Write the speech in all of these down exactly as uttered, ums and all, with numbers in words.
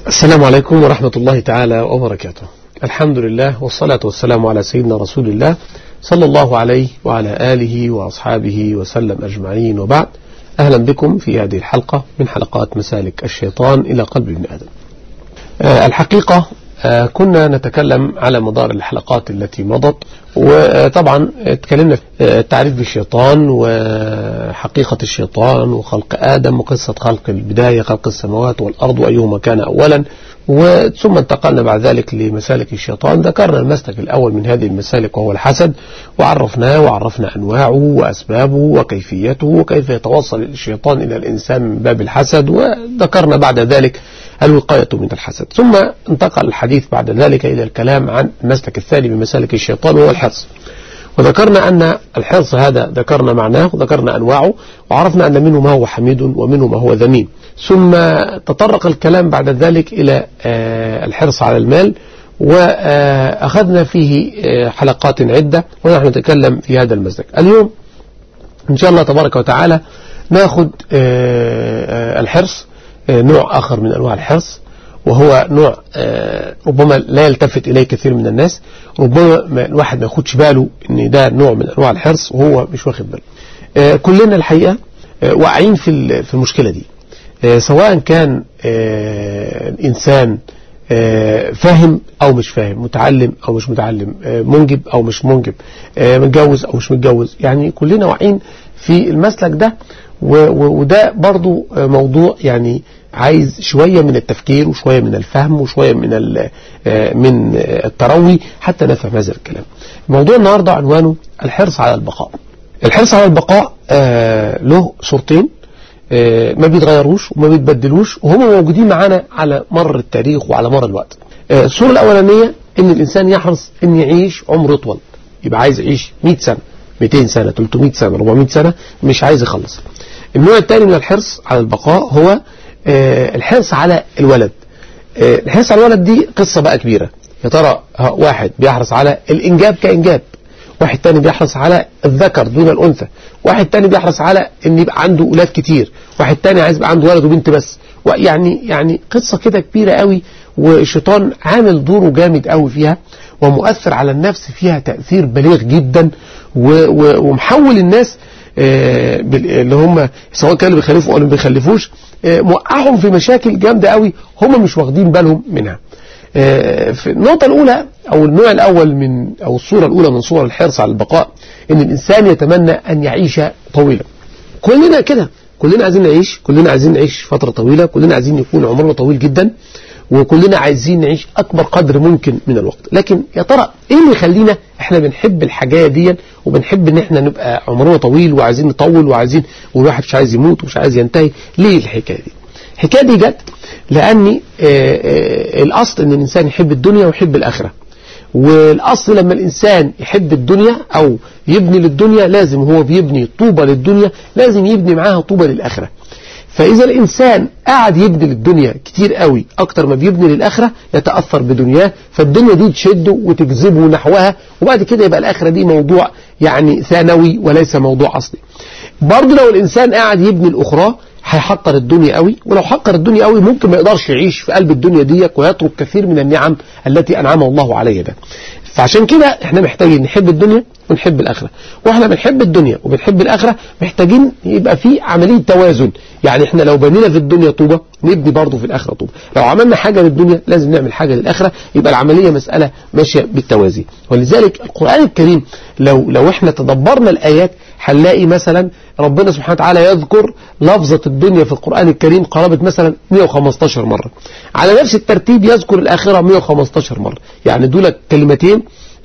السلام عليكم ورحمة الله تعالى وبركاته. الحمد لله والصلاة والسلام على سيدنا رسول الله صلى الله عليه وعلى آله وأصحابه وسلم أجمعين، وبعد. أهلا بكم في هذه الحلقة من حلقات مسالك الشيطان إلى قلب ابن آدم. آه الحقيقة آه كنا نتكلم على مدار الحلقات التي مضت، وطبعا تكلمنا في التعريف بالشيطان وحقيقة الشيطان وخلق آدم وقصة خلق البداية، خلق السماوات والأرض وأيهما كان أولا، وثم انتقلنا بعد ذلك لمسالك الشيطان. ذكرنا المسلك الأول من هذه المسالك وهو الحسد، وعرفناه وعرفنا أنواعه وأسبابه وكيفيته وكيف يتوصل الشيطان إلى الإنسان من باب الحسد، وذكرنا بعد ذلك الوقاية من الحسد. ثم انتقل الحديث بعد ذلك إلى الكلام عن المسلك الثاني من مسالك الشيطان وهو الحرص، وذكرنا أن الحرص هذا ذكرنا معناه وذكرنا أنواعه، وعرفنا أن منه ما هو حميد ومنه ما هو ذميم. ثم تطرق الكلام بعد ذلك إلى الحرص على المال، وأخذنا فيه حلقات عدة ونحن نتكلم في هذا المسلك. اليوم إن شاء الله تبارك وتعالى نأخذ الحرص، نوع آخر من أنواع الحرص، وهو نوع ربما لا يلتفت إليه كثير من الناس، ربما الواحد ما ياخدش باله إن ده نوع من أنواع الحرص وهو مش واخد باله. كلنا الحقيقة واقعين في في المشكلة دي، سواء كان الإنسان فاهم أو مش فاهم، متعلم أو مش متعلم، منجب أو مش منجب، متجوز أو مش متجوز، يعني كلنا واقعين في المسلك ده. وده برضو موضوع يعني عايز شوية من التفكير وشوية من الفهم وشوية من من التروي حتى نفهم هذا الكلام. موضوع النهاردة عنوانه الحرص على البقاء. الحرص على البقاء آه له صورتين آه ما بيتغيروش وما بيتبدلوش، وهم موجودين معانا على مر التاريخ وعلى مر الوقت. آه الصورة الأولانية إن الإنسان يحرص إن يعيش عمر طول، يبقى عايز يعيش مئة سنة، مئتين سنة، ثلاثمئة سنة، أربعمئة سنة، مش عايز يخلص. النوع الثاني من الحرص على البقاء هو آه الحرص على الولد. آه الحرص على الولد دي قصة بقى كبيرة. يا ترى واحد بيحرص على الإنجاب كإنجاب، واحد تاني بيحرص على الذكر دون الأنثى، واحد تاني بيحرص على ان يبقى عنده أولاد كتير، واحد تاني عايز يبقى عنده ولد وبنت بس، يعني يعني قصة كده كبيرة قوي، والشيطان عامل دوره جامد قوي فيها ومؤثر على النفس فيها تأثير بليغ جدا، ومحول الناس اللي هم سواء كانوا بيخلفوا او ما بيخلفوش موقعهم في مشاكل جامدة قوي هم مش واخدين بالهم منها. في النقطة الأولى أو النوع الأول من أو الصورة الأولى من صور الحرص على البقاء إن الإنسان يتمنى أن يعيش طويلا. كلنا كده، كلنا عايزين نعيش، كلنا عايزين نعيش فترة طويلة، كلنا عايزين يكون عمرنا طويل جدا، وكلنا عايزين نعيش أكبر قدر ممكن من الوقت. لكن يا ترى إيه اللي يخلينا إحنا بنحب الحاجة دي وبنحب إن إحنا نبقى عمرنا طويل وعايزين نطول وعايزين والواحد مش عايز يموت ومش عايز ينتهي؟ ليه الحكاية دي؟ الحكاية دي جت لأن الأصل إن الإنسان يحب الدنيا ويحب الآخرة، والأصل لما الإنسان يحب الدنيا أو يبني للدنيا لازم هو بيبني طوبة للدنيا لازم يبني معاها طوبة للآخرة. فإذا الإنسان قاعد يبني للدنيا كتير قوي أكتر ما بيبني للآخرة يتأثر بدنياه، فالدنيا دي تشده وتجذبه نحوها، وبعد كده يبقى الآخرة دي موضوع يعني ثانوي وليس موضوع أصلي. برضه لو الإنسان قاعد يبني الأخرى هيحقر الدنيا قوي، ولو حقر الدنيا قوي ممكن ما يقدرش يعيش في قلب الدنيا ديك ويترك كثير من النعم التي أنعمه الله عليه ده. فعشان كده احنا محتاجين نحب الدنيا ونحب الآخرة، واحنا بنحب الدنيا وبنحب الآخرة محتاجين يبقى في عملية توازن. يعني احنا لو بنينا في الدنيا طوبة نبني برضه في الآخرة طوبة، لو عملنا حاجة للدنيا لازم نعمل حاجة للآخرة، يبقى العملية مسألة ماشية بالتوازي. ولذلك القرآن الكريم لو لو احنا تدبرنا الآيات هنلاقي مثلا ربنا سبحانه وتعالى يذكر لفظة الدنيا في القرآن الكريم قرابة مثلا مئة وخمستاشر مرة، على نفس الترتيب يذكر الآخرة مئة وخمستاشر مرة، يعني دول كلمتين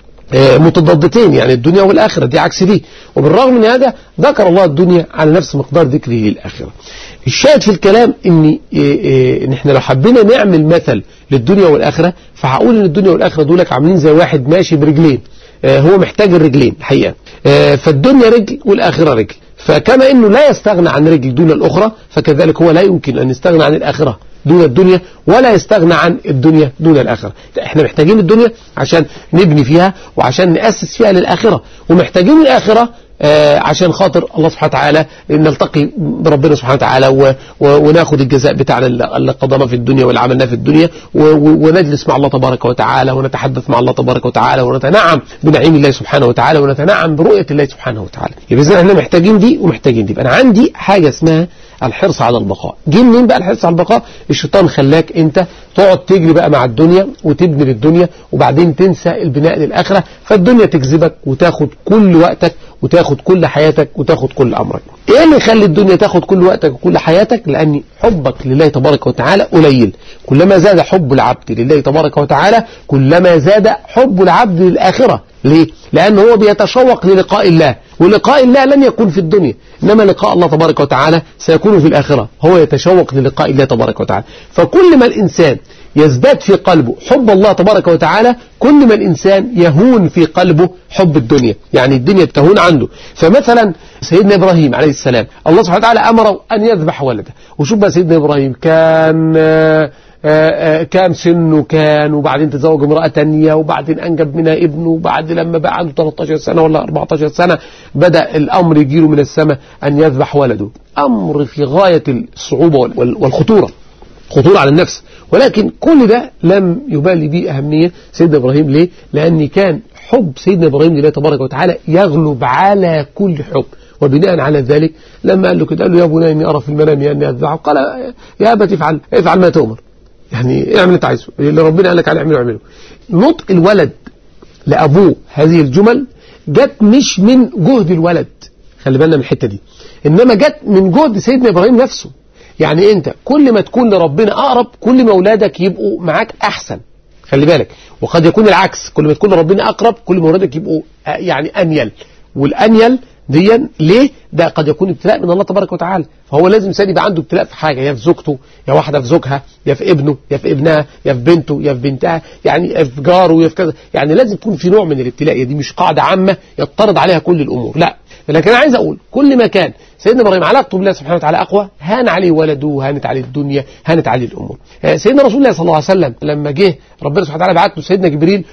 متضادتين، يعني الدنيا والآخرة دي عكس دي، وبالرغم من هذا ذكر الله الدنيا على نفس مقدار ذكره للآخرة. الشاهد في الكلام ان ان احنا لو حبينا نعمل مثل للدنيا والآخرة فهقول ان الدنيا والآخرة دولك عاملين زي واحد ماشي برجلين، هو محتاج الرجلين الحقيقة، فالدنيا رجل والآخرة رجل، فكما انه لا يستغنى عن رجل دون الأخرى فكذلك هو لا يمكن ان يستغنى عن الآخرة دون الدنيا ولا يستغنى عن الدنيا دون الآخرة. احنا محتاجين الدنيا عشان نبني فيها وعشان نأسس فيها للآخرة، ومحتاجين الآخرة آه عشان خاطر الله سبحانه وتعالى نلتقي بربنا سبحانه وتعالى و و وناخد الجزاء بتاعنا اللي قدمنا في الدنيا واللي عملناه في الدنيا ونجلس مع الله تبارك وتعالى ونتحدث مع الله تبارك وتعالى ونتنعم بنعيم الله سبحانه وتعالى ونتنعم برؤية الله سبحانه وتعالى. يبقى إذن احنا محتاجين دي ومحتاجين دي. أنا عندي حاجة اسمها الحرص على البقاء. جه منين بقى الحرص على البقاء؟ الشيطان خلاك انت تقعد تجري بقى مع الدنيا وتبني للدنيا وبعدين تنسى البناء للآخرة، فالدنيا تجذبك وتاخد كل وقتك وتاخد كل حياتك وتاخد كل أمرك. ايه اللي يخلي الدنيا تاخد كل وقتك وكل حياتك؟ لأن حبك لله تبارك وتعالى قليل. كلما زاد حب العبد لله تبارك وتعالى كلما زاد حب العبد للآخرة. ليه؟ لأنه هو بيتشوق للقاء الله، ولقاء الله لن يكون في الدنيا، إنما لقاء الله تبارك وتعالى سيكون في الآخرة. هو يتشوق للقاء الله تبارك وتعالى. فكل ما الإنسان يزداد في قلبه حب الله تبارك وتعالى كل ما الإنسان يهون في قلبه حب الدنيا، يعني الدنيا بتهون عنده. فمثلا سيدنا إبراهيم عليه السلام الله سبحانه وتعالى أمره أن يذبح ولده، وشوف بقى سيدنا إبراهيم كان آآ آآ كان سنه كان وبعدين تزوج امرأة تانية وبعدين أنجب منها ابنه، وبعد لما بقى عنده ثلاثة عشر سنة ولا أربعة عشر سنة بدأ الأمر يجيله من السماء أن يذبح ولده. أمر في غاية الصعوبة والخطورة، خطورة على النفس، ولكن كل ده لم يبالي به أهمية سيدنا إبراهيم. ليه؟ لأن كان حب سيدنا إبراهيم لله تبارك وتعالى يغلب على كل حب. وبناء على ذلك لما قال له كده قال له يا بني إني أرى في المنام أني أذبحك، قال يا أبت افعل افعل ما تؤمر، يعني اعمل اللي انت عايزه، اللي ربنا قال لك عليه اعمله اعمله. نطق الولد لأبوه هذه الجمل جت مش من جهد الولد، خلي بالنا من الحتة دي، إنما جت من جهد سيدنا إبراهيم نفسه. يعني أنت كل ما تكون لربنا أقرب كل ما أولادك يبقوا معاك أحسن، خلي بالك. وقد يكون العكس، كل ما تكون لربنا أقرب كل ما أولادك يبقوا يعني أنيل، والأنيل ديا ليه؟ ده قد يكون ابتلاء من الله تبارك وتعالى. فهو لازم إنسان يبقى عنده ابتلاء في حاجة، يا في زوجته، يا واحدة في زوجها، يا في ابنه، يا في ابنها، يا في بنته، يا في بنتها، يعني يا في جاره، يا في كذا. يعني لازم يكون في نوع من الابتلاء، دي مش قاعدة عامة يضطرد عليها كل الأمور، لا. لكن أنا عايز أقول كل ما كان سيدنا إبراهيم علاقته بالله سبحانه وتعالى أقوى هان عليه ولده، هانت عليه الدنيا، هانت عليه الأمور. سيدنا رسول الله صلى الله عليه وسلم لما جه ربنا سبحانه وتعالى بعت له سيدنا جبريل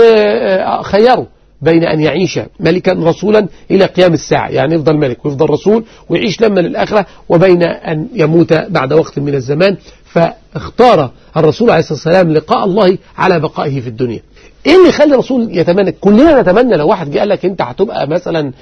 وخيره بين أن يعيش ملكا رسولا إلى قيام الساعة، يعني يفضل ملك ويفضل رسول ويعيش لما للآخرة، وبين أن يموت بعد وقت من الزمان. فاختار الرسول عليه الصلاة والسلام لقاء الله على بقائه في الدنيا. ايه اللي يخلي الرسول يتمنى؟ كلنا نتمنى لو واحد جه قال لك انت هتبقى مثلا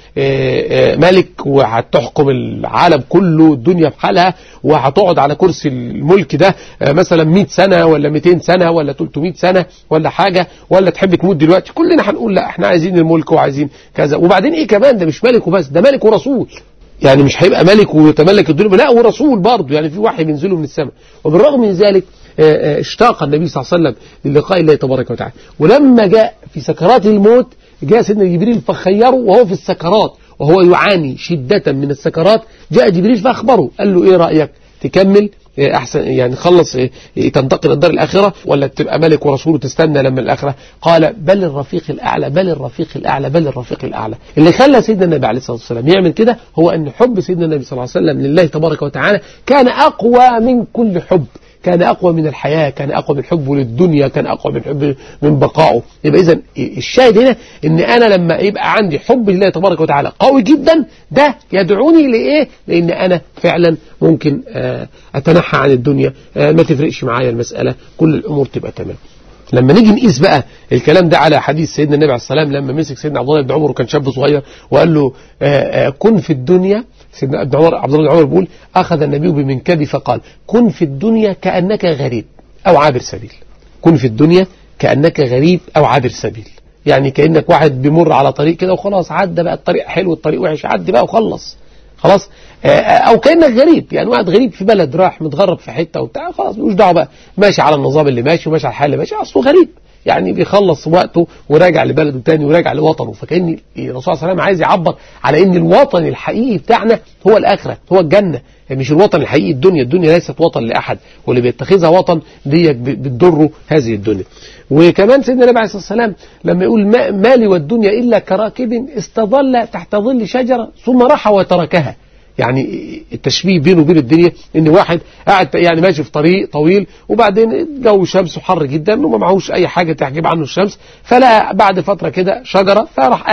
ملك وهتحكم العالم كله الدنيا بحالها وهتقعد على كرسي الملك ده مثلا مئة سنة ولا مئتين سنة ولا ثلاثمئة سنة ولا حاجة، ولا تحب تموت دلوقتي، كلنا هنقول لا احنا عايزين الملك وعايزين كذا. وبعدين ايه كمان، ده مش ملك وبس، ده ملك ورسول، يعني مش هيبقى ملك ويتملك الدنيا، لا ورسول برضه، يعني في وحي بينزله من السماء. وبالرغم من ذلك اشتاق النبي صلى الله عليه وسلم للقاء الله تبارك وتعالى. ولما جاء في سكرات الموت جاء سيدنا جبريل فخيره وهو في السكرات وهو يعاني شدة من السكرات، جاء جبريل فأخبره قال له ايه رأيك تكمل احسن يعني خلص تنتقل الدار الآخرة ولا تبقى ملك ورسول وتستنى لما الآخرة؟ قال بل الرفيق الأعلى بل الرفيق الأعلى بل الرفيق الأعلى. اللي خلى سيدنا النبي عليه الصلاة والسلام يعمل كده هو أن حب سيدنا النبي صلى الله عليه وسلم لله تبارك وتعالى كان أقوى من كل حب، كان أقوى من الحياة، كان أقوى من حبه للدنيا، كان أقوى من حب من بقائه. يبقى إذن الشاهد هنا إن أنا لما يبقى عندي حب لله تبارك وتعالى قوي جدا ده يدعوني لإيه؟ لأن أنا فعلا ممكن أتنحى عن الدنيا، ما تفرقش معايا المسألة، كل الأمور تبقى تمام. لما نيجي نقيس بقى الكلام ده على حديث سيدنا النبي عليه السلام لما مسك سيدنا عبد الله بن عمر وكان شاب صغير وقال له آآ آآ كن في الدنيا، سيدنا ابن عمر عبد الله بن عمر بيقول أخذ النبي بمنكبي فقال كن في الدنيا كأنك غريب أو عابر سبيل. كن في الدنيا كأنك غريب أو عابر سبيل، يعني كأنك واحد بيمر على طريق كده وخلاص عدى بقى، الطريق حلو الطريق وحش عدي بقى وخلص خلاص، او كأنك غريب، يعني واحد غريب في بلد راح متغرب في حتة وبتاع خلاص مش دعوه بقى، ماشي على النظام اللي ماشي وماشي على الحال اللي ماشي، اصله غريب يعني بيخلص وقته وراجع لبلده تاني وراجع لوطنه. فكأن الرسول صلى الله عليه وسلم عايز يعبر على ان الوطن الحقيقي بتاعنا هو الآخرة، هو الجنة، يعني مش الوطن الحقيقي الدنيا. الدنيا ليست وطن لأحد، واللي بيتخذها وطن دي بتضره هذه الدنيا. وكمان سيدنا النبي عليه الصلاة والسلام لما يقول ما مالي والدنيا إلا كراكب استظل تحت ظل شجرة ثم راح وتركها، يعني التشبيه بينه وبين الدنيا ان واحد قاعد يعني ماشي في طريق طويل وبعدين الجو شمس وحر جدا وما معهوش اي حاجة تحجب عنه الشمس، فلقى بعد فترة كده شجرة فراح قاعد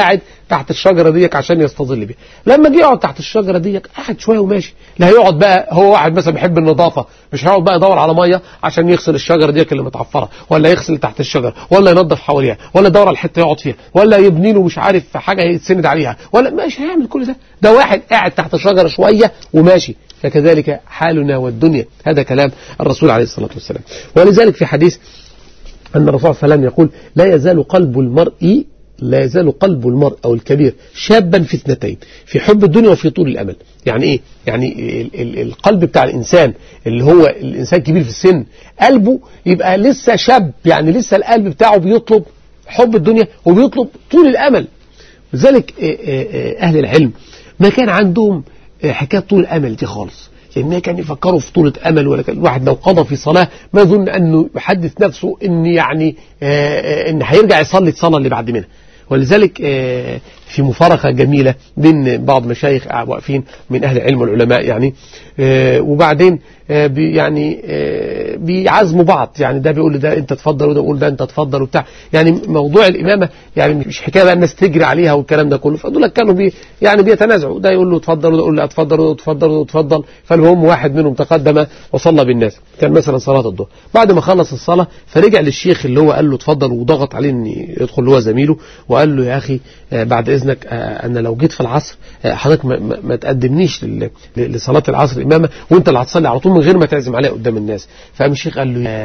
تحت الشجرة ديك عشان يستظل بيها. لما جه يقعد تحت الشجرة ديك قعد شوية وماشي. لا هيقعد بقى، هو واحد مثلا بيحب النظافة، مش هيقعد بقى يدور على مية عشان يغسل الشجرة ديك اللي متعفرة، ولا يغسل تحت الشجرة، ولا ينظف حواليها، ولا يدور على الحتة يقعد فيها، ولا يبني له مش عارف حاجة يتسند عليها، ولا مش هيعمل كل ده. ده واحد قاعد تحت الشجرة شوية وماشي. فكذلك حالنا والدنيا. هذا كلام الرسول عليه الصلاة والسلام. ولذلك في حديث أن الرسول صلى الله عليه وسلم يقول: لا يزال قلب المرء لا يزال قلب المرء أو الكبير شابا في اثنتين، في حب الدنيا وفي طول الأمل. يعني إيه؟ يعني ال ال القلب بتاع الإنسان اللي هو الإنسان كبير في السن قلبه يبقى لسه شاب، يعني لسه القلب بتاعه بيطلب حب الدنيا وبيطلب طول الأمل. لذلك أهل العلم ما كان عندهم حكاية طول الأمل دي خالص، لأن كان يفكروا في طولة أمل. ولا كان الواحد لو قضى في صلاة ما يظن أنه يحدث نفسه إن يعني آه إن هيرجع يصلي الصلاة اللي بعد منها. ولذلك آه في مفارقة جميلة بين بعض مشايخ واقفين من أهل العلم والعلماء يعني آه وبعدين آه بي يعني آه بيعزموا بعض، يعني ده بيقول ده أنت تفضل وده بيقول ده أنت تفضل وبتاع. يعني موضوع الإمامة يعني مش حكاية بقى الناس تجري عليها والكلام ده كله. فدول كانوا بي يعني بيتنازعوا، ده يقول له تفضل وده يقول له اتفضل وده تفضل وده تفضل. فالمهم واحد منهم تقدم وصلى بالناس، كان مثلا صلاة الظهر. بعد ما خلص الصلاة فرجع للشيخ اللي هو قال له اتفضل وضغط عليه ان يدخل اللي هو زميله، وقال له: يا أخي بعد إذنك أنا لو جيت في العصر حضرتك ما, ما تقدمنيش لصلاة العصر إمامة وأنت اللي هتصلي على طول من غير ما تعزم عليها قدام الناس. فقام الشيخ قال له: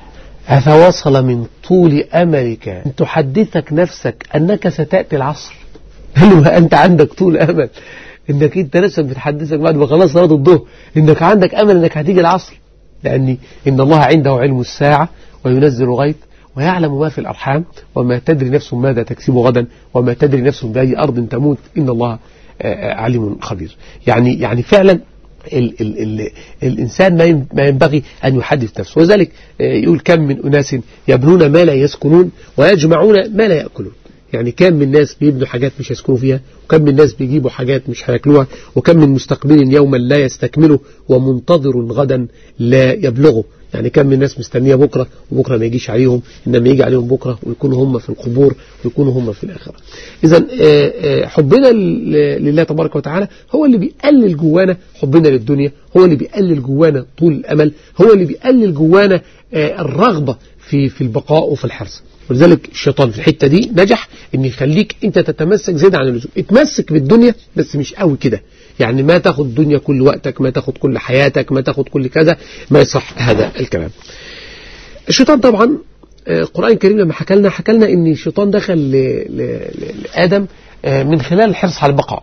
أفوصل من طول أملك أن تحدثك نفسك أنك ستأتي العصر؟ قال له: أنت عندك طول أمل إنك أنت نفسك بتحدثك بعد ما خلاص صلاة الظهر إنك عندك أمل إنك هتيجي العصر؟ لأن إن الله عنده علم الساعة وينزل غيث ويعلم ما في الأرحام وما تدري نفس ماذا تكسب غدا وما تدري نفس بأي أرض تموت إن الله عليم خبير. يعني يعني فعلا ال ال ال الإنسان ما ينبغي أن يحدث نفسه. وذلك يقول: كم من أناس يبنون ما لا يسكنون ويجمعون ما لا يأكلون. يعني كم من ناس بيبنوا حاجات مش هيسكنوا فيها، وكم من ناس بيجيبوا حاجات مش هياكلوها، وكم من مستقبل يوما لا يستكمله ومنتظر غدا لا يبلغه. يعني كم من ناس مستنية بكرة وبكرة ما يجيش عليهم، إنما يجي عليهم بكرة ويكونوا هم في القبور ويكونوا هم في الآخرة. إذن حبنا لله تبارك وتعالى هو اللي بيقلل جوانا حبنا للدنيا، هو اللي بيقلل جوانا طول الأمل، هو اللي بيقلل جوانا الرغبة في في البقاء وفي الحرص. ولذلك الشيطان في الحتة دي نجح ان يخليك انت تتمسك زيادة عن اللزوم. اتمسك بالدنيا بس مش قوي كده، يعني ما تاخد الدنيا كل وقتك، ما تاخد كل حياتك، ما تاخد كل كذا، ما يصح هذا الكلام. الشيطان طبعا القرآن الكريم لما حكى لنا حكى لنا ان الشيطان دخل لآدم من خلال الحرص على البقاء.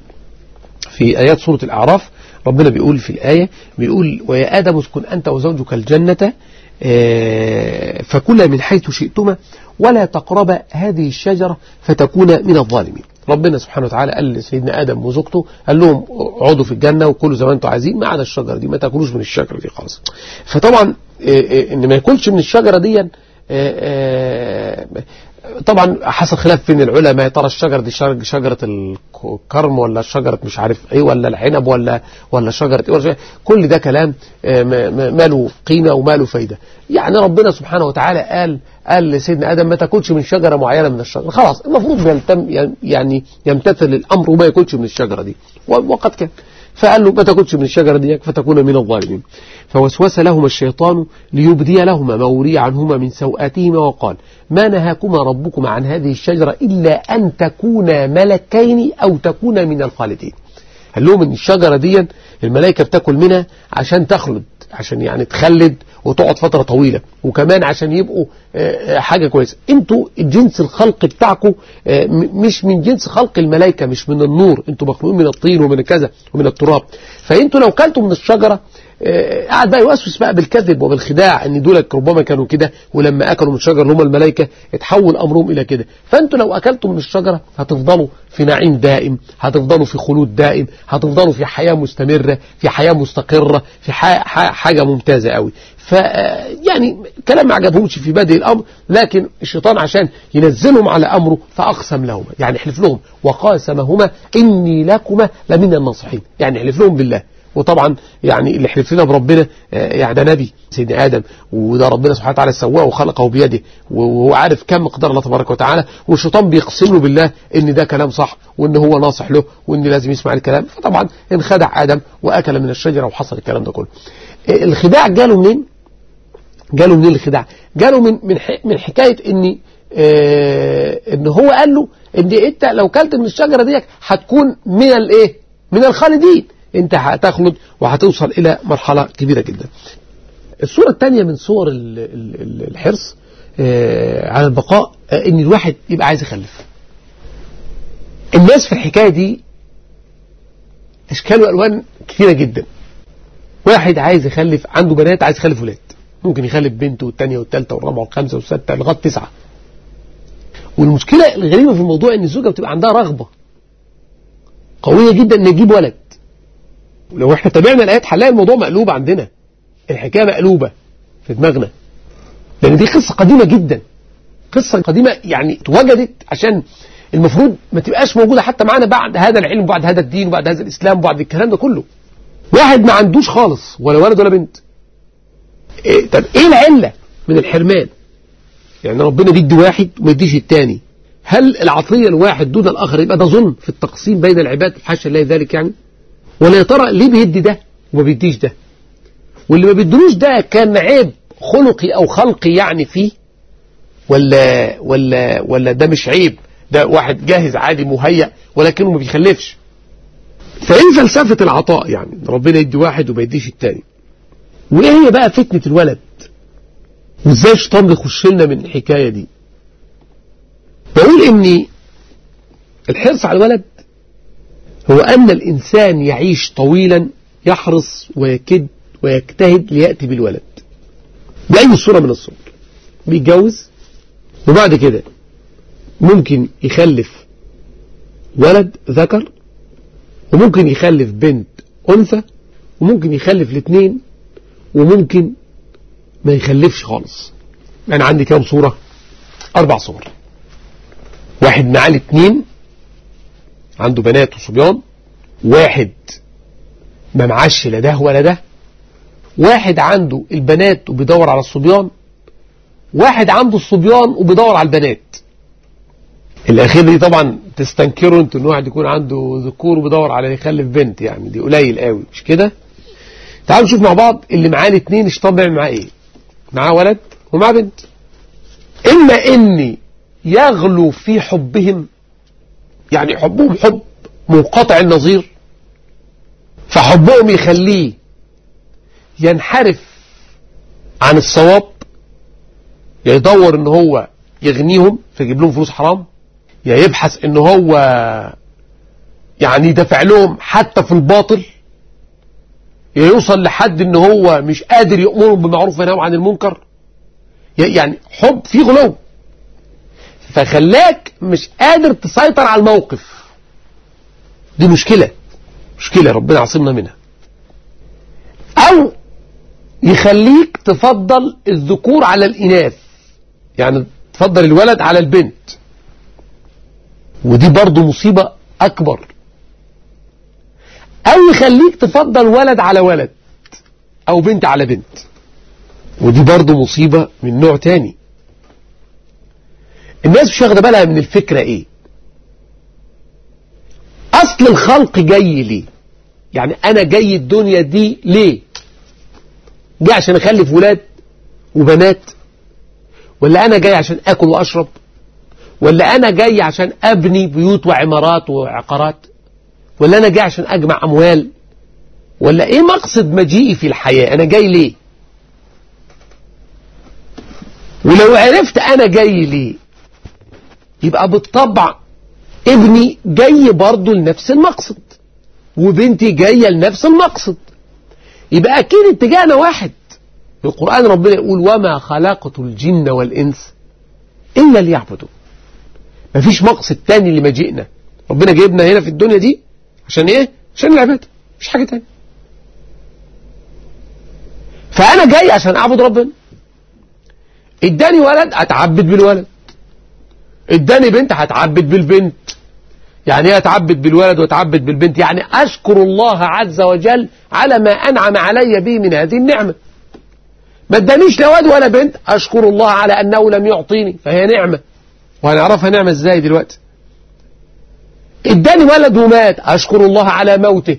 في آيات سورة الأعراف ربنا بيقول في الآية بيقول: ويا آدم اسكن أنت وزوجك الجنة فكلا من حيث شئتما ولا تقربا هذه الشجرة فتكونا من الظالمين. ربنا سبحانه وتعالى قال لسيدنا آدم وزوجته قال لهم: اقعدوا في الجنة وكلوا زي ما انتم عايزين ما عدا الشجرة دي، ما تاكلوش من الشجرة دي خالص. فطبعا ان ما ياكلش من الشجرة دي طبعا حصل خلاف بين العلماء، ترى الشجرة دي شجرة الكرم ولا شجرة مش عارف ايه ولا العنب ولا ولا شجرة ايه ولا كل ده كلام ما له قيمة وما له فايدة. يعني ربنا سبحانه وتعالى قال قال لسيدنا آدم ما تاكلش من شجرة معينة من الشجرة، خلاص المفروض يلتم يعني يمتثل الأمر وما ياكلش من الشجرة دي، وقد كان. فقال له: ما تاكلش من الشجرة دي فتكون من الظالمين. فوسوس لهما الشيطان ليبدي لهما ما وري عنهما من سوآتهما وقال: ما نهاكما ربكما عن هذه الشجرة إلا أن تكونا ملكين أو تكونا من الخالدين. قال لهم إن الشجرة دي الملائكة بتاكل منها عشان تخلد، عشان يعني تخلد وتقعد فترة طويلة، وكمان عشان يبقوا حاجة كويسة. انتوا جنس الخلق بتاعكم مش من جنس خلق الملائكة، مش من النور، انتوا مخلوقين من الطين ومن كذا ومن التراب. فانتوا لو كلتوا من الشجرة قاعد بقى يوسوس بقى بالكذب وبالخداع ان دول ربما كانوا كده، ولما اكلوا من الشجره اللي هم الملائكه اتحول امرهم الى كده. فانتوا لو اكلتم من الشجره هتفضلوا في نعيم دائم، هتفضلوا في خلود دائم، هتفضلوا في حياه مستمره، في حياه مستقره، في حاجه ممتازه قوي. ف يعني كلام ما عجبهمش في بادئ الامر، لكن الشيطان عشان ينزلهم على امره فاقسم لهما، يعني حلف لهم وقاسمهما اني لكما لمن الناصحين، يعني حلف لهم بالله وطبعا يعني اللي حلف لنا بربنا يعني ده نبي سيدنا آدم، وده ربنا سبحانه وتعالى سواه وخلقه بيده، وهو عارف كم مقدار الله تبارك وتعالى، والشيطان بيقسم له بالله ان ده كلام صح وان هو ناصح له وان لازم يسمع الكلام. فطبعا انخدع آدم واكل من الشجرة وحصل الكلام ده كله. الخداع جاله منين؟ جاله منين الخداع؟ جاله من من من حكاية ان اه ان هو قال له ان انت لو كلت من الشجرة دي هتكون من الايه؟ من الخالدين، انت هتخلد وهتوصل الى مرحلة كبيرة جدا. الصورة الثانية من صور الحرص اه على البقاء اه ان الواحد يبقى عايز يخلف. الناس في الحكاية دي اشكال والوان كثيرة جدا. واحد عايز يخلف، عنده بنات عايز يخلف ولاد، ممكن يخلف بنت والثانية والثالثة والرابعة والخامسة والسادسة لغاية تسعة. والمشكلة الغريبة في الموضوع ان الزوجة بتبقى عندها رغبة قوية جدا ان يجيب ولد. ولو احنا تابعنا الآيات هنلاقي الموضوع مقلوب عندنا، الحكاية مقلوبة في دماغنا، لأن دي قصة قديمة جدا، قصة قديمة يعني اتوجدت عشان المفروض ما تبقاش موجودة حتى معنا بعد هذا العلم وبعد هذا الدين وبعد هذا الإسلام وبعد الكلام ده كله. واحد ما عندوش خالص ولا ولد ولا بنت. إيه طب ايه العلة من الحرمان؟ يعني ربنا بيدي واحد وما يديش الثاني، هل العطية الواحد دون الآخر يبقى ده ظلم في التقسيم بين العباد؟ حاشا الله ذلك يعني. ولا يا ترى ليه بيدي ده وما بيديش ده؟ واللي ما بيدلوش ده كان عيب خلقي او خلقي يعني فيه، ولا ولا ولا ده مش عيب، ده واحد جاهز عادي مهيأ ولكنه ما بيخلفش. فايه فلسفة العطاء؟ يعني ربنا يدي واحد وما يديش التاني. وايه هي بقى فتنة الولد؟ وازاي الشيطان بيخش لنا من الحكاية دي؟ بقول ان الحرص على الولد هو أن الإنسان يعيش طويلا يحرص ويكد ويجتهد ليأتي بالولد بأي صورة من الصور. بيتجوز وبعد كده ممكن يخلف ولد ذكر وممكن يخلف بنت أنثى وممكن يخلف الاثنين وممكن ما يخلفش خالص. يعني عندي كام صورة؟ أربع صور. واحد معاه الاثنين، عنده بنات وصبيان. واحد ما معاش لا ده ولا ده. واحد عنده البنات وبيدور على الصبيان. واحد عنده الصبيان وبيدور على البنات. الأخير دي طبعا تستنكروا انتوا ان واحد يكون عنده ذكور وبيدور على يخلف بنت، يعني دي قليل قوي مش كده؟ تعالوا نشوف مع بعض اللي معاه الاثنين الشيطان بيعمل معاه ايه. معاه ولد ومعاه بنت. اما اني يغلو في حبهم، يعني حبهم حب منقطع النظير، فحبهم يخليه ينحرف عن الصواب، يدور ان هو يغنيهم فيجيب لهم فلوس حرام، يا يبحث ان هو يعني يدفع لهم حتى في الباطل، يا يوصل لحد ان هو مش قادر يأمرهم بالمعروف وينهاهم عن المنكر. يعني حب فيه غلو فخلاك مش قادر تسيطر على الموقف. دي مشكلة مشكلة ربنا عصمنا منها. او يخليك تفضل الذكور على الإناث، يعني تفضل الولد على البنت، ودي برضو مصيبة أكبر. أو يخليك تفضل ولد على ولد أو بنت على بنت، ودي برضو مصيبة من نوع تاني. الناس مش واخده بالها من الفكرة إيه؟ أصل الخلق جاي ليه؟ يعني أنا جاي الدنيا دي ليه؟ جاي عشان أخلف ولاد وبنات؟ ولا أنا جاي عشان أكل وأشرب؟ ولا أنا جاي عشان أبني بيوت وعمارات وعقارات؟ ولا أنا جاي عشان أجمع أموال؟ ولا إيه مقصد مجيئي في الحياة؟ أنا جاي ليه؟ ولو عرفت أنا جاي ليه يبقى بالطبع ابني جاي برضو لنفس المقصد وبنتي جاية لنفس المقصد، يبقى أكيد اتجاهنا واحد. في القرآن ربنا يقول وما خلقت الجن والإنس إلا ليعبدون. مفيش مقصد تاني لمجيئنا. ربنا جايبنا هنا في الدنيا دي عشان ايه؟ عشان العبادة، مش حاجة تانية. فأنا جاي عشان أعبد ربنا. اداني ولد هتعبد بالولد، اداني بنت هتعبد بالبنت. يعني ايه اتعبد بالولد واتعبد بالبنت؟ يعني اشكر الله عز وجل على ما انعم علي به من هذه النعمة. ما ادانيش لا ولد ولا بنت، اشكر الله على انه لم يعطيني، فهي نعمة. وهنعرفها نعمة ازاي دلوقتي. اداني ولد ومات، اشكر الله على موته،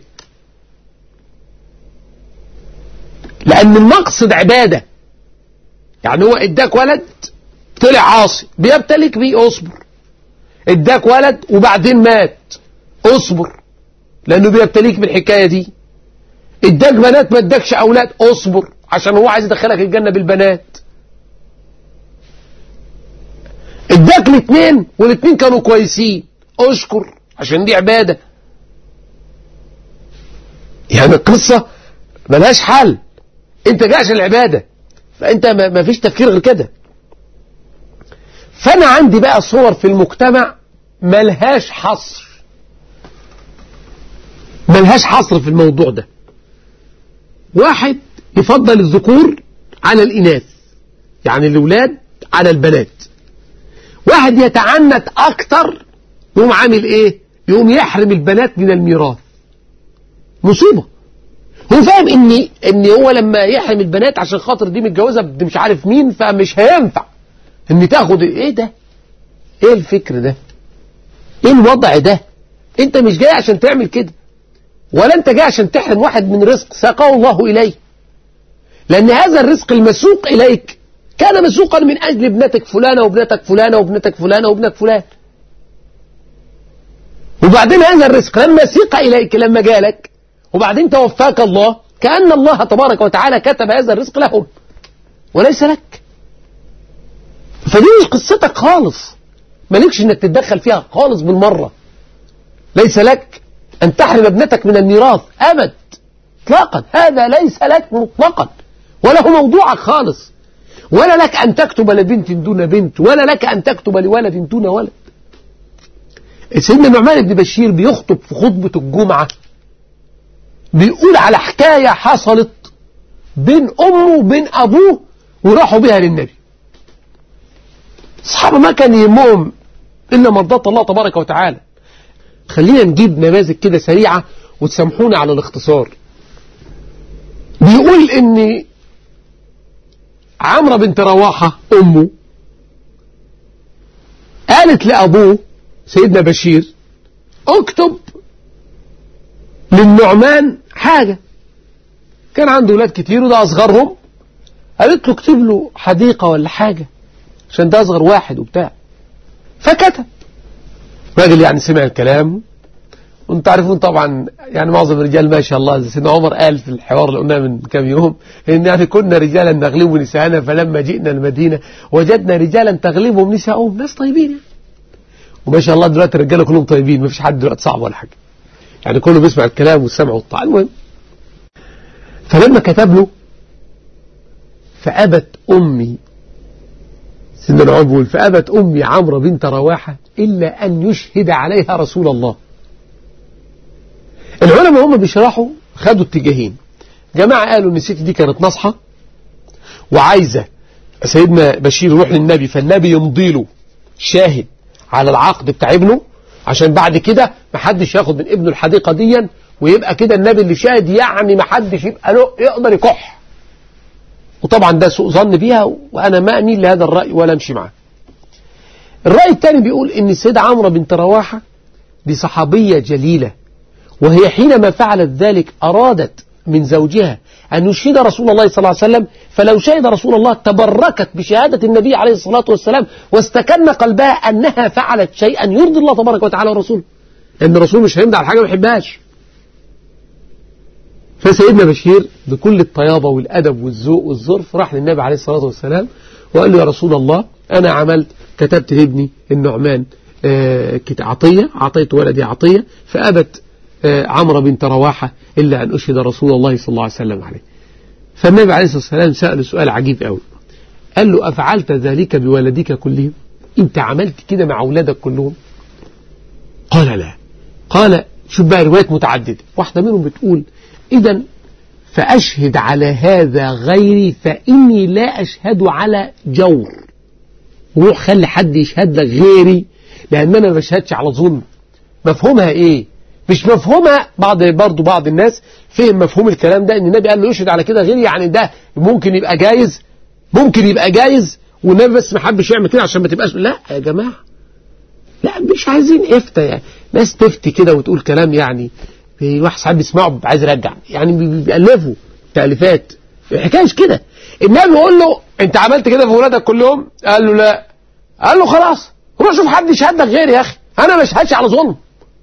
لان المقصد عبادة. يعني هو اداك ولد طلع عاصي، بيبتليك بيه، اصبر. اداك ولد وبعدين مات، اصبر لانه بيبتليك بالحكاية دي. اداك بنات ما اداكش اولاد، اصبر عشان هو عايز يدخلك الجنة بالبنات. اداك الاثنين والاثنين كانوا كويسين، اشكر عشان دي عبادة. يعني القصة ملهاش حل، انت جاي عشان العبادة، فانت ما فيش تفكير غير كده. فانا عندي بقى صور في المجتمع ملهاش حصر، ملهاش حصر في الموضوع ده. واحد يفضل الذكور على الإناث، يعني الأولاد على البنات. واحد يتعنت أكتر، يقوم عامل إيه؟ يقوم يحرم البنات من الميراث. مصيبة. هو فاهم إن إن هو لما يحرم البنات عشان خاطر دي متجوزة دي مش عارف مين، فمش هينفع إن تاخد. إيه ده؟ إيه الفكر ده؟ إيه الوضع ده؟ أنت مش جاي عشان تعمل كده، ولا أنت جاي عشان تحرم واحد من رزق ساقه الله إليه، لأن هذا الرزق المسوق إليك كان مسوقا من أجل ابنتك فلانة وابنتك فلانة وابنتك فلانة وابنك فلان. وبعدين هذا الرزق لما سيق إليك، لما جالك وبعدين توفاك الله، كأن الله تبارك وتعالى كتب هذا الرزق لهم وليس لك. فدي مش قصتك خالص، مالكش انك تتدخل فيها خالص بالمرة. ليس لك أن تحرم ابنتك من الميراث أبد اطلاقا، هذا ليس لك مطلقا، ولا هو موضوعك خالص. ولا لك أن تكتب لبنت دون بنت، ولا لك أن تكتب لولد دون ولد. سيدنا النعمان بن بشير بيخطب في خطبة الجمعة، بيقول على حكاية حصلت بين أمه وبين أبوه وراحوا بها للنبي. الصحابة ما كان يهمهم إلا مرضاة الله تبارك وتعالى. خلينا نجيب نماذج كده سريعة وتسامحونا على الاختصار. بيقول إن عمرو بنت رواحة أمه قالت لأبوه سيدنا بشير اكتب للنعمان حاجة. كان عنده ولاد كتير وده أصغرهم، قالت له اكتب له حديقة ولا حاجة عشان ده أصغر واحد وبتاع. فكتب. راجل يعني سمع الكلام، وانتم عارفون طبعا يعني معظم الرجال ما شاء الله، زي سيدنا عمر قال في الحوار اللي قلناه من كام يوم ان يعني كنا رجالا نغلب نساءنا فلما جئنا المدينة وجدنا رجالا تغلبهم نساءهم. ناس طيبين يعني. وما شاء الله دلوقتي الرجاله كلهم طيبين، ما فيش حد دلوقتي صعب ولا حاجة، يعني كله بيسمع الكلام والسمع والطاعة. المهم فلما كتب له فأبت أمي، سيدنا العمر بيقول فأبت أمي عمرو بنت رواحة إلا أن يشهد عليها رسول الله. العلماء هم بيشرحوا خدوا اتجاهين. جماعة قالوا ان الست دي كانت ناصحة وعايزة سيدنا بشير يروح للنبي، فالنبي يمضي له شاهد على العقد بتاع ابنه، عشان بعد كده محدش ياخد من ابنه الحديقة ديا، ويبقى كده النبي اللي شاهد يعني محدش يبقى له يقدر يكح. وطبعا ده سوء ظن بيها، وانا ما اميل لهذا الرأي ولا امشي معاه. الرأي الثاني بيقول ان السيدة عمرو بنت رواحة دي صحابية جليلة، وهي حينما فعلت ذلك أرادت من زوجها أن يشهد رسول الله صلى الله عليه وسلم، فلو شهد رسول الله تبركت بشهادة النبي عليه الصلاة والسلام، واستكن قلبها أنها فعلت شيئا يرضي الله تبارك وتعالى ورسوله، لأن الرسول مش هيمدح على حاجة ما يحبهاش. فسيدنا بشير بكل الطيابة والأدب والذوق والظرف راح للنبي عليه الصلاة والسلام وقال له يا رسول الله أنا عملت كتبت لابني النعمان آه عطية، عطيت ولدي عطية، فأبت عمرو بنت رواحة إلا أن أشهد رسول الله صلى الله عليه وسلم عليه. فالنبي عليه الصلاة والسلام سأله سؤال عجيب قوي، قال له أفعلت ذلك بولدك كلهم؟ أنت عملت كده مع أولادك كلهم؟ قال لا. قال شوف بقى روايات متعددة، واحدة منهم بتقول إذن فأشهد على هذا غيري فإني لا أشهد على جور، روح خلي حد يشهد لك غيري، لأن أنا ما بشهدش على ظلم مفهومها ايه؟ مش مفهومها بعض برضو بعض الناس فهم مفهوم الكلام ده ان النبي قال له يشهد على كده غير يعني ده ممكن يبقى جايز، ممكن يبقى جايز والنبي بس ما حبش يعمل كده عشان ما تبقاش. لا يا جماعه، لا مش عايزين افتى يعني ناس تفتي كده وتقول كلام يعني واحد ساعات بيسمعه عايز يرجع، يعني بيألفوا تأليفات. الحكايه مش كده. النبي يقول له انت عملت كده في ولادك كلهم؟ قال له لا. قال له خلاص روح شوف حد يشهد لك غيري يا اخي، انا ما اشهدش على ظلم.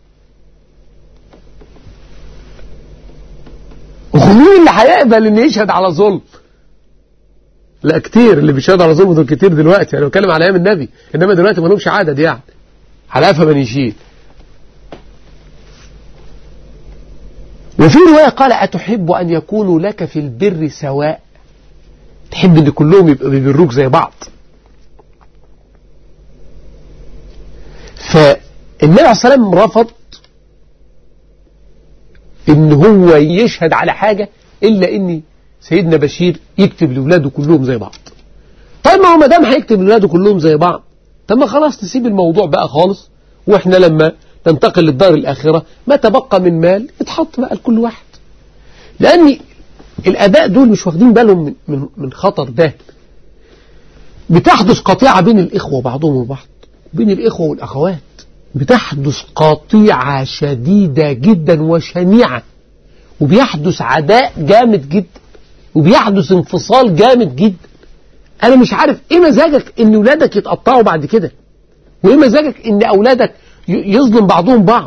ومين اللي هيقبل ان يشهد على ظلم؟ لا كتير اللي بيشهدوا على ظلم دول كتير دلوقتي، انا بتكلم على ايام النبي، انما دلوقتي ما لهمش عدد يعني على قفا من يشيل. وفي روايه قال أتحب أن يكونوا لك في البر سواء؟ تحب ان كلهم يبقوا بيبروك زي بعض. فالنبي عليه الصلاه والسلام رفض ان هو يشهد على حاجه الا ان سيدنا بشير يكتب لاولاده كلهم زي بعض. طيب ما هو ما دام هيكتب لاولاده كلهم زي بعض، طب ما خلاص نسيب الموضوع بقى خالص، واحنا لما ننتقل للدار الاخره ما تبقى من مال يتحط بقى لكل واحد. لان الاباء دول مش واخدين بالهم من من من خطر ده. بتحدث قطيعه بين الاخوه بعضهم وبعض، بين الاخوه والاخوات بتحدث قطيعه شديده جدا وشنيعه، وبيحدث عداء جامد جدا، وبيحدث انفصال جامد جدا. انا مش عارف ايه مزاجك ان اولادك يتقطعوا بعد كده، وايه مزاجك ان اولادك يظلم بعضهم بعض.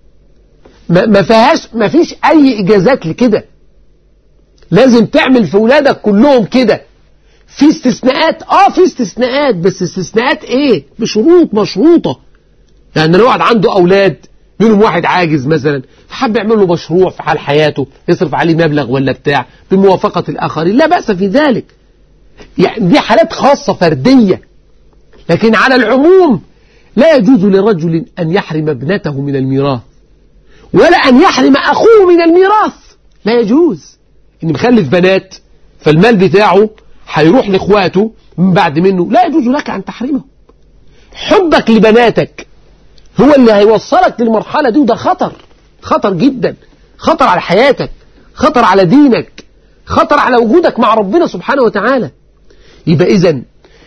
ما ما فيهاش ما فيش اي اجازات لكده. لازم تعمل في اولادك كلهم كده. في استثناءات، اه في استثناءات، بس استثناءات ايه؟ بشروط مشروطه. يعني لو واحد عنده اولاد منهم واحد عاجز مثلا، فحب يعمل له مشروع في حال حياته يصرف عليه مبلغ ولا بتاع بموافقه الاخرين، لا باس في ذلك. يعني دي حالات خاصه فرديه. لكن على العموم لا يجوز لرجل ان يحرم ابنته من الميراث، ولا ان يحرم اخوه من الميراث. لا يجوز. ان مخلف بنات فالمال بتاعه هيروح لاخواته من بعد منه، لا يجوز لك ان تحرمه. حبك لبناتك هو اللي هيوصلك للمرحله دي، وده خطر، خطر جدا، خطر على حياتك، خطر على دينك، خطر على وجودك مع ربنا سبحانه وتعالى. يبقى اذا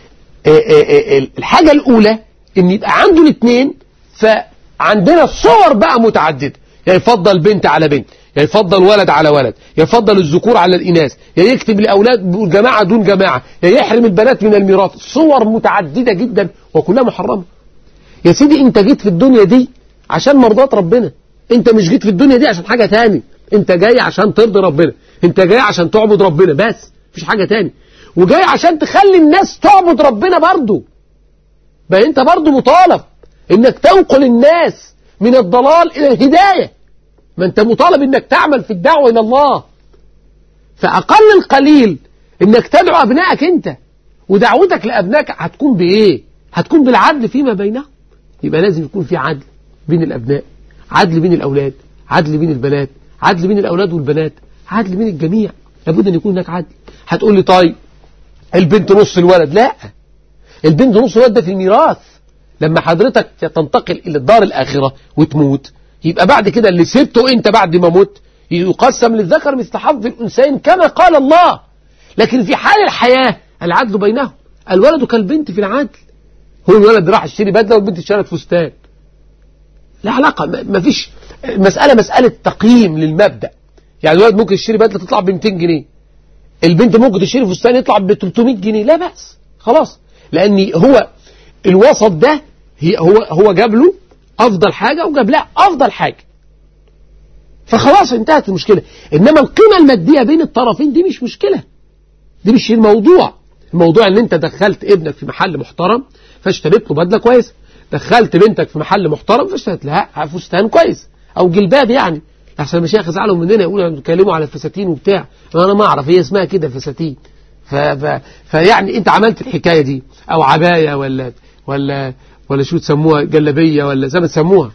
الحاجه الاولى ان يبقى عنده الاثنين. فعندنا صور بقى متعدده، يعني يفضل بنت على بنت، يا يفضل ولد على ولد، يفضل الذكور على الإناث، يا يكتب لأولاد جماعة دون جماعة، يا يحرم البنات من الميراث. صور متعددة جدا وكلها محرمة. يا سيدي انت جيت في الدنيا دي عشان مرضات ربنا، انت مش جيت في الدنيا دي عشان حاجة تاني. انت جاي عشان ترضي ربنا، انت جاي عشان تعبد ربنا بس، مفيش حاجة تاني. وجاي عشان تخلي الناس تعبد ربنا برضو. بقى انت برضو مطالب انك تنقل الناس من الضلال الى الهداية. ما انت مطالب انك تعمل في الدعوة الى الله. فاقل القليل انك تدعو ابنائك انت، ودعوتك لابنائك هتكون بايه؟ هتكون بالعدل فيما بينهم. يبقى لازم يكون في عدل بين الابناء، عدل بين الاولاد، عدل بين البنات، عدل بين الاولاد والبنات، عدل بين الجميع. لابد ان يكون هناك عدل. هتقول لي طيب البنت نص الولد. لا، البنت نص الولد ده في الميراث. لما حضرتك تنتقل الى الدار الاخره وتموت، يبقى بعد كده اللي سبته انت بعد ما مت يقسم للذكر مثل حظ الانثيين كما قال الله. لكن في حال الحياه العدل بينهم، الولد كالبنت في العدل. هو الولد راح يشتري بدله والبنت اشترت فستان، لا علاقه، ما فيش. المساله مساله تقييم للمبدا. يعني الولد ممكن يشتري بدله تطلع ب مئتين جنيه، البنت ممكن تشتري فستان يطلع ب ثلاثمئة جنيه، لا بأس خلاص. لان هو الوسط ده هو هو جاب له افضل حاجه وجاب لها افضل حاجه، فخلاص انتهت المشكله. انما القيمه الماديه بين الطرفين دي مش مشكله، دي مش الموضوع. الموضوع ان انت دخلت ابنك في محل محترم فاشتريت له بدله كويسه، دخلت بنتك في محل محترم فاشتريت لها فستان كويس او جلباب. يعني احسن المشايخ يزعلوا مننا يقولوا بيتكلموا على الفساتين وبتاع، انا ما اعرف هي اسمها كده فساتين. ف... ف... فيعني انت عملت الحكايه دي، او عبايه ولا ولا ولا شو تسموها، جلابيه ولا زي ما تسموها.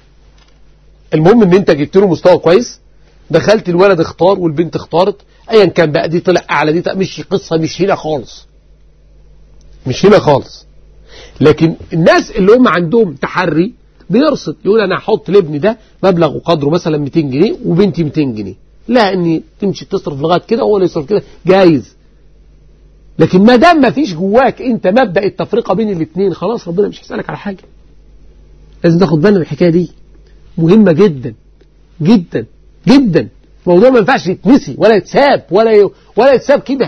المهم ان انت جبت له مستوى كويس، دخلت الولد اختار والبنت اختارت، ايا كان بقى، دي طلع اعلى دي طلع، مش قصه، مش هنا خالص، مش هنا خالص. لكن الناس اللي هم عندهم تحري بيرصد، يقول أنا هحط لابني ده مبلغ وقدره مثلا مئتين جنيه وبنتي مئتين جنيه، لا إني تمشي تصرف لغاية كده وهو اللي يصرف كده جايز. لكن ما دام ما فيش جواك أنت مبدأ التفرقة بين الاثنين، خلاص ربنا مش هيسألك على حاجة. لازم تاخد بالنا من الحكاية دي، مهمة جدا جدا جدا. الموضوع ما ينفعش يتنسي ولا يتساب ولا ي... ولا يتساب كده.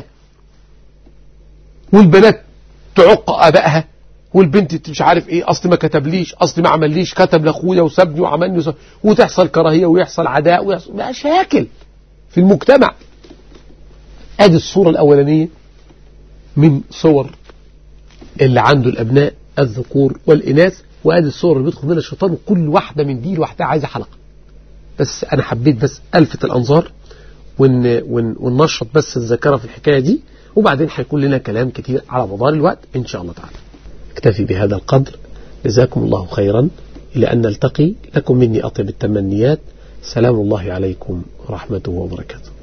والبنات تعق ابائها، والبنت مش عارف ايه، اصل ما كتبليش، اصل ما عمليش، كتب لاخويا وسابني وعملني وساب... وتحصل كراهيه ويحصل عداء ويحصل مشاكل في المجتمع. ادي الصوره الاولانيه من صور اللي عنده الابناء الذكور والاناث، وادي الصور اللي بيدخل منها الشيطان، وكل واحده من دي لوحدها عايزه حلقه. بس أنا حبيت بس ألفت الأنظار ون ون وننشط بس الذاكرة في الحكاية دي، وبعدين هيكون لنا كلام كتير على مدار الوقت إن شاء الله تعالى. اكتفي بهذا القدر، جزاكم الله خيرا، إلى أن نلتقي، لكم مني أطيب التمنيات، سلام الله عليكم ورحمته وبركاته.